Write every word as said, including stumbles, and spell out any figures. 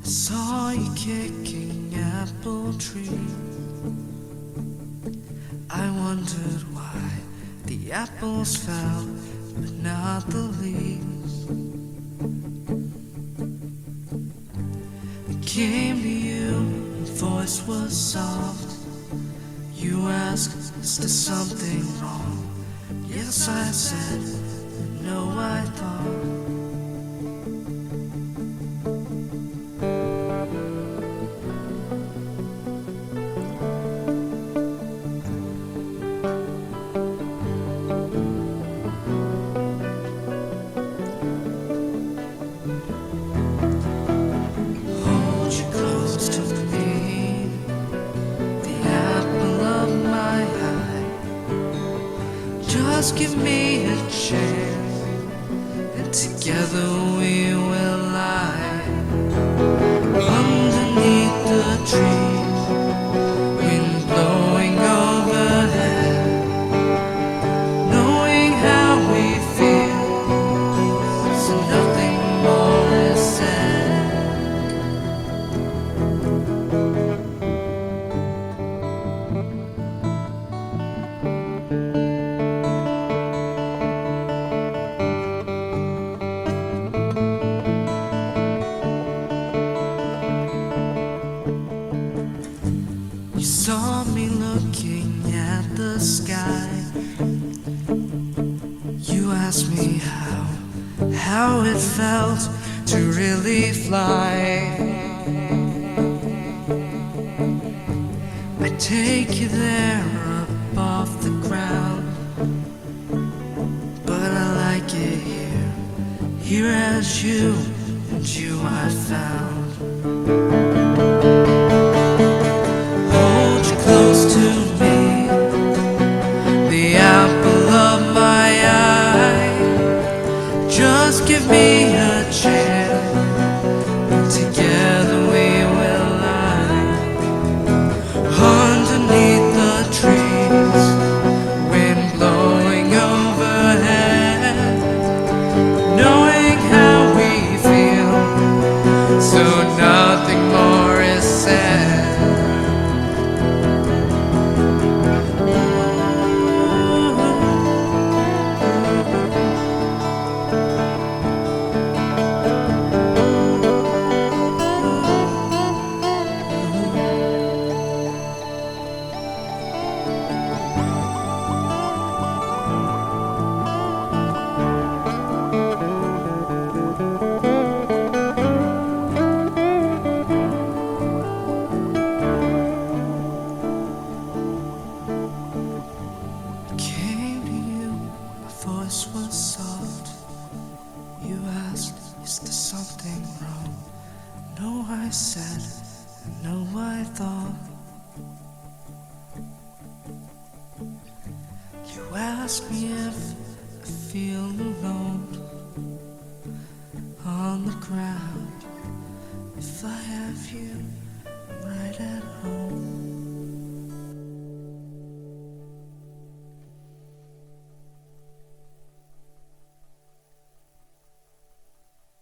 Saw you kicking apple tree. I wondered why the apples fell, but not the leaves. I came to you, your voice was soft. You asked, is there something wrong? Yes, I said, no, I thought. Just give me a chance, and together we will lie underneath the trees, wind blowing overhead, knowing how we feel, so nothing more is said. You saw me looking at the sky. You asked me how, how it felt to really fly. I take you there up off the ground, but I like it here, here as you, and you I found. Close to me, the apple of my eye. Just give me a chance, and together we will lie underneath the trees, wind blowing overhead, knowing how we feel, so nothing more is said. Voice was soft. You asked, is there something wrong? No, I said, no, I thought. You asked me if I feel alone on the ground. If I have you, I'm right at home.